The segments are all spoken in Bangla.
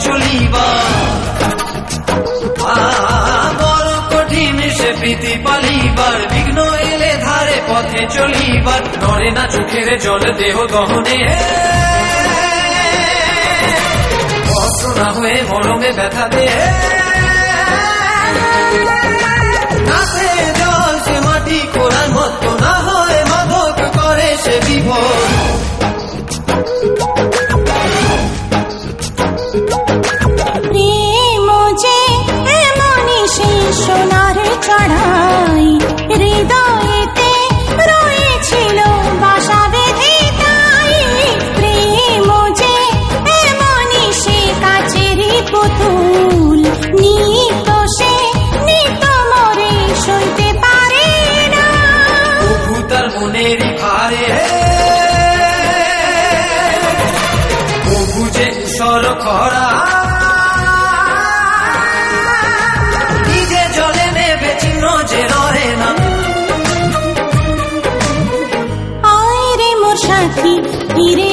চলিবার বড় কঠিন সে প্রীতি পালিবার বিঘ্ন এলে ধারে পথে চলিবার নড়ে না চোখের জল দেহ গহনে অস্ত্র না হয়ে মরমে ব্যথা দে নাচে জল সে মাটি খোঁড়ার মতো না হয় মাদক করে সে বিভোর প্রেম যে এমনই সেই সোনার চড়াই হৃদয়েতে রয়েছিল বাসা বেঁধে তাই প্রেম যে এমনই সে কাচেরই পুতুল নিত সে নিত মরে সইতে পারে না তবু তার মনেরই ভারে তবু যে সর খরা নিজে জলে নেবে চিহ্ন যে রহে না আয় রে মোর সাথী ফিরে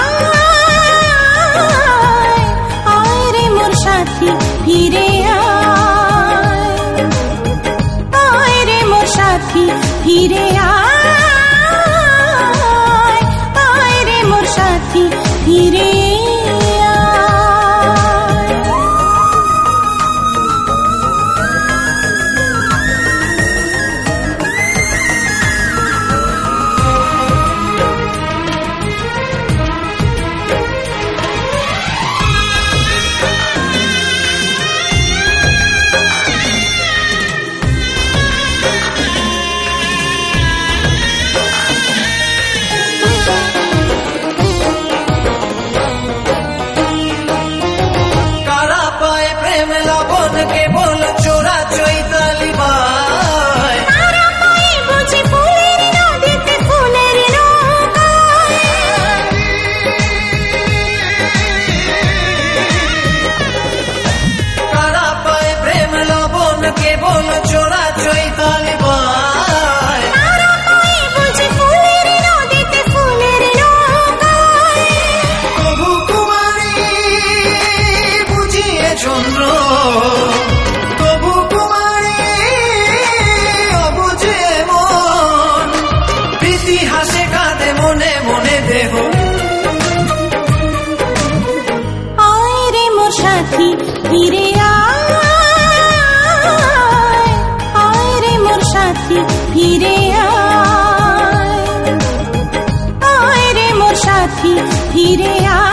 আয় রে মোর সাথী ফিরে আয় রে মোর সাথী ফিরে আয় রে মোর সাথী ফিরে কেবল চোরা চৈতালি বাই তারা পায়ে বুঝি ফুলের নদীতে ফুলের নৌকায় কারা পায় প্রেম লবণ কেবল চোরা চৈতালি বাই তারা পায়ে বুঝি ফুলের নদীতে ফুলের নৌকায় তবু কুমারী বুঝিয়ে চন্দ্র তবু কুমারী অবুঝে মন ইতিহাসে কাঁদে মনে মনে দেহ আয় রে মোর সাথী ফিরে আয় রে মোর সাথী ফিরে আয় রে মোর সাথী ফিরে আয়